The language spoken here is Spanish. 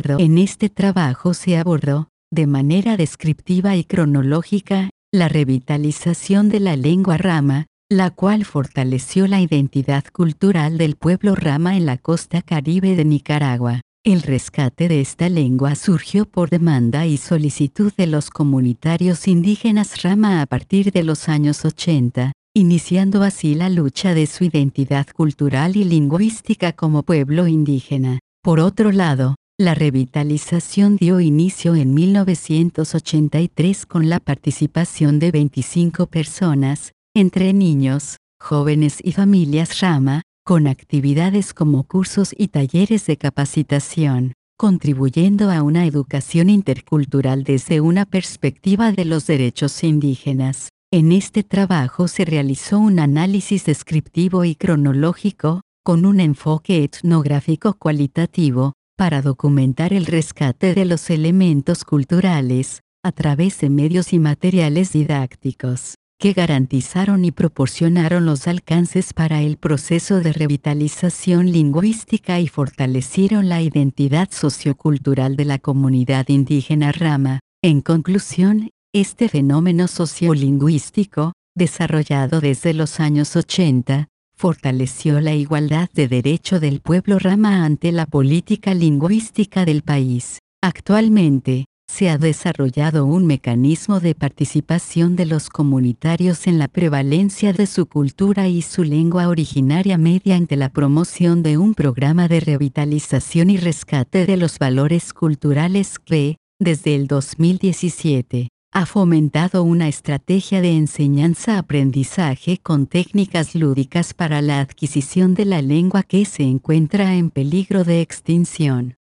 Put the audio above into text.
En este trabajo se abordó, de manera descriptiva y cronológica, la revitalización de la lengua rama, la cual fortaleció la identidad cultural del pueblo rama en la costa caribe de Nicaragua. El rescate de esta lengua surgió por demanda y solicitud de los comunitarios indígenas rama a partir de los años 80, iniciando así la lucha de su identidad cultural y lingüística como pueblo indígena. Por otro lado, la revitalización dio inicio en 1983 con la participación de 25 personas, entre niños, jóvenes y familias rama, con actividades como cursos y talleres de capacitación, contribuyendo a una educación intercultural desde una perspectiva de los derechos indígenas. En este trabajo se realizó un análisis descriptivo y cronológico, con un enfoque etnográfico cualitativo, para documentar el rescate de los elementos culturales, a través de medios y materiales didácticos, que garantizaron y proporcionaron los alcances para el proceso de revitalización lingüística y fortalecieron la identidad sociocultural de la comunidad indígena rama. En conclusión, este fenómeno sociolingüístico, desarrollado desde los años 80, fortaleció la igualdad de derecho del pueblo rama ante la política lingüística del país. Actualmente, se ha desarrollado un mecanismo de participación de los comunitarios en la prevalencia de su cultura y su lengua originaria mediante la promoción de un programa de revitalización y rescate de los valores culturales que, desde el 2017, ha fomentado una estrategia de enseñanza-aprendizaje con técnicas lúdicas para la adquisición de la lengua que se encuentra en peligro de extinción.